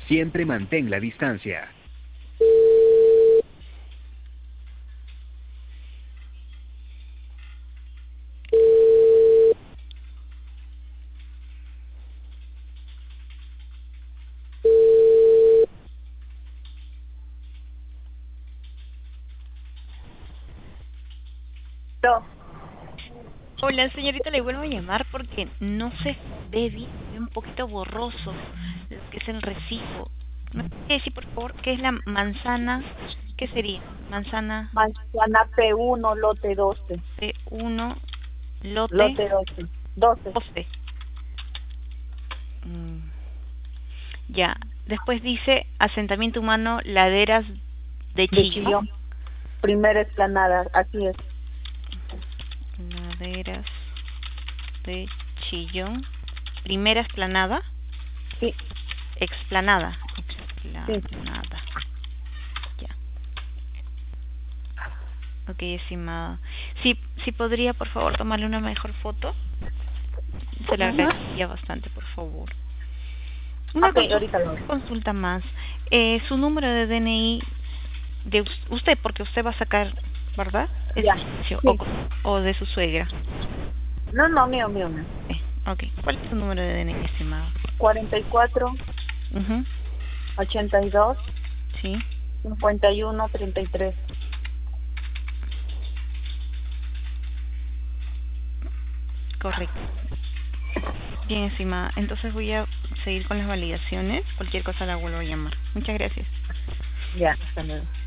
Siempre mantén la distancia. No. Hola, señorita, le vuelvo a llamar porque no se ve bien, ve un poquito borroso lo que es el recibo. ¿Me puede decir, por favor, qué es la manzana? ¿Qué sería? Manzana Manzana P1, lote 12. P1, lote Lote 12. 12. 12. Mm, ya. Después dice asentamiento humano, laderas de De Chillón. Chillón. Primera explanada, así es. Laderas de Chillón. Primera explanada. Sí, Explanada. sí. Explanada. Ya. Ok, estimado. Sí podría, por favor, tomarle una mejor foto. Se le Ajá. agradecería bastante, por favor. Una Ok, ahorita lo hago. consulta más. Su número de DNI de usted, porque usted va a sacar, ¿verdad? Es Ya. Sí. o de su suegra. No, no, mío, mío, mío. Ok. ¿Cuál es su número de DNI, estimado? 44, Mhm. 82, Sí, 51, 33. correcto. Bien, estimada. Entonces voy a seguir con las validaciones. Cualquier cosa la vuelvo a llamar. Muchas gracias. Ya, hasta luego.